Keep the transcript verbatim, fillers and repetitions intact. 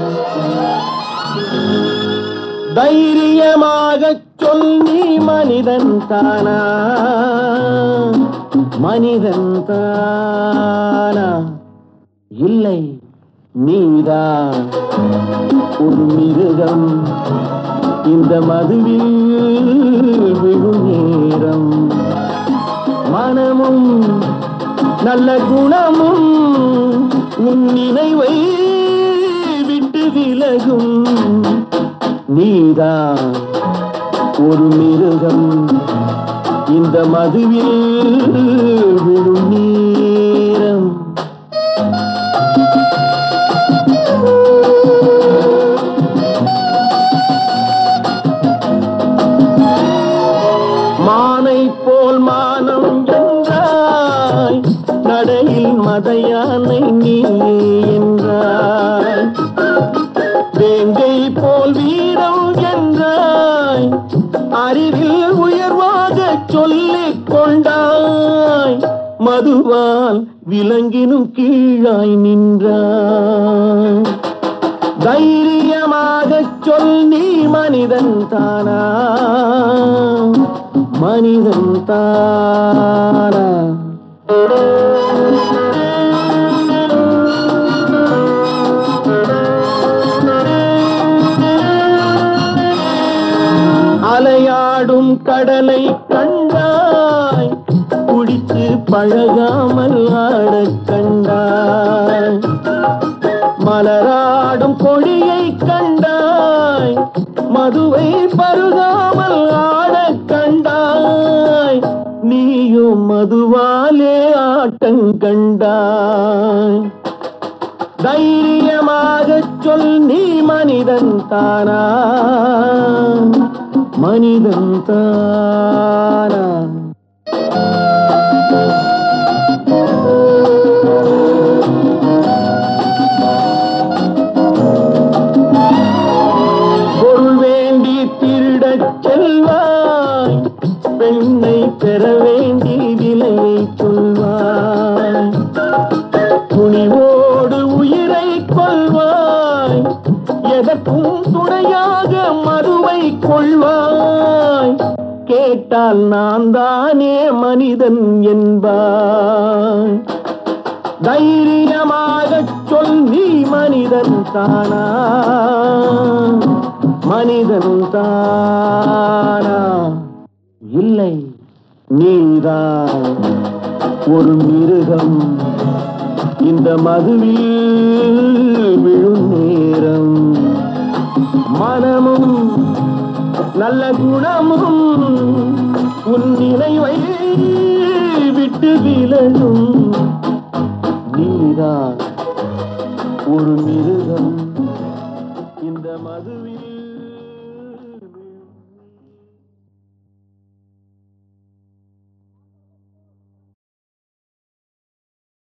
தைரியமாகச் சொல் நீ மனிதன் தானா மனிதன் தானா இல்லை நீதான் ஒரு மிருகம் இந்த மதுவில் விழும் நேரம் மனமும் நல்ல குணமும் உன் நினைவை விட்டு விலகும் நீதான் ஒரு மிருகம் இந்த மதுவில் விழும் நேரம் மானை போல் மானம் என்றாய் நடையில் மதையானை நீ என்றாய் வேங்கை போல் வீரம் என்றாய் அறிவில் உயர்வாக சொல்லிக் கொண்டாய் மதுவால் விலங்கினும் கீழாய் நின்றாய் தைரியமாகச் சொல் நீ மனிதன் தானா மனிதன் தானா அலையாடும் கடலை கண்டாய் குடித்து பழகாமல் ஆடக் கண்டாய் மலராடும் கொடியை கண்டாய் மதுவை பருகாமல் ஆடக் கண்டாய் நீயும் மதுவாலே ஆட்டம் கண்டாய் தைரியமாகச் சொல் நீ மனிதன் தானா மனிதன் தானா பொருள் வேண்டி திருடச் செல்வாய் பெண்ணை பெற வேண்டி விலையை சொல்வாய் துணிவோடு உயிரை கொள்வாய் எதற்கும் துணையாக மதுவை கொள்வாய் கேட்டால் நான் தானே மனிதன் என்பாய் தைரியமாகச் சொல் நீ மனிதன் தானா மனிதன் தானா இல்லை நீதான் ஒரு மிருகம் இந்த மதுவில் விழும் நேரம் மனமும் நல்ல குணமும் உன் நினைவை விட்டு விலகும் நீதான் ஒரு மிருகம் இந்த மதுவில்